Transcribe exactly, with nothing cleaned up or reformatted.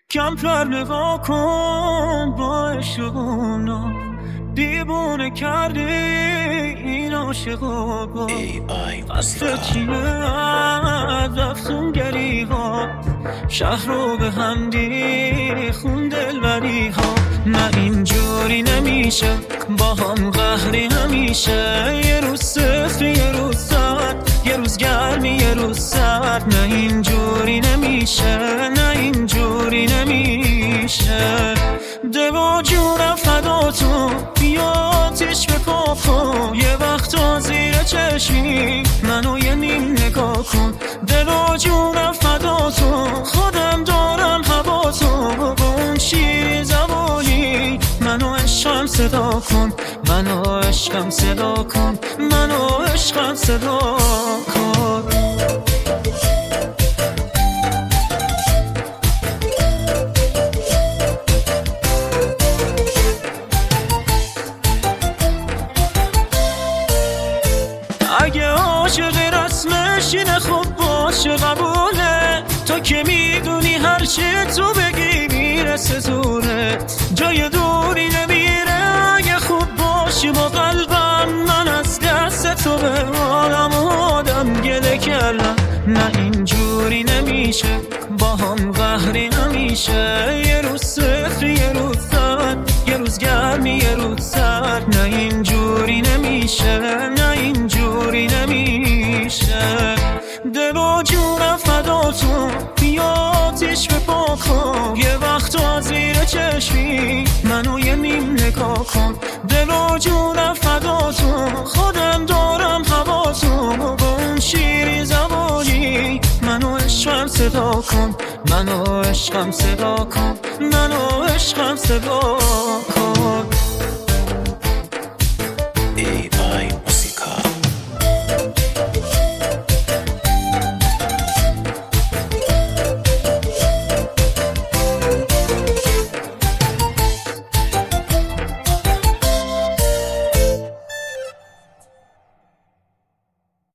کمتر نگاه کن با عشقونا، دیوونه کرده این عاشقا. قصد چیه از افسونگری ها، شهر رو به هم دیخون دلبری ها. نه اینجوری نمیشه با هم قهری همیشه، یه روز صفر یه روز سرد، یه روز گرمی یه روز سرد. نه اینجوری نمیشه، نه اینجوری نمیشه. دو جونم فدا تو، بیا آتیش به پا کن، یه وقتا زیر چشمی منو یه نیم نگاه کن. دل و جونم فدا تو، خودم دارم هوا تو، با اون شیر زبانی منو عشقم صدا کن، منو عشقم صدا کن، منو عشقم صدا کن. اگه عاشق رسمش اینه خب باشه قبوله، تو که میدونی هر چی تو بگی میرسه زورت، جای دوری نمیره. اگه خوب باشی با قلبم، من از دست تو به حالم آدم گله کردم. نه اینجوری نمیشه با هم قهری نمیشه، یه روز صفر یه روز سرد، یه روز گرمی یه روز سرد. نه اینجوری نمیشه، نه اینجوری نمیشه. دل و جونم فدا تو، بیا آتیش به پا کن، یه وقتا زیر چشمی منو یه نیم نگاه کن. دل و جونم فدا تو، خودم دارم هوا تو، با اون شیری زبانی منو عشقم صدا کن، منو عشقم صدا کن، منو عشقم صدا کن. ای آی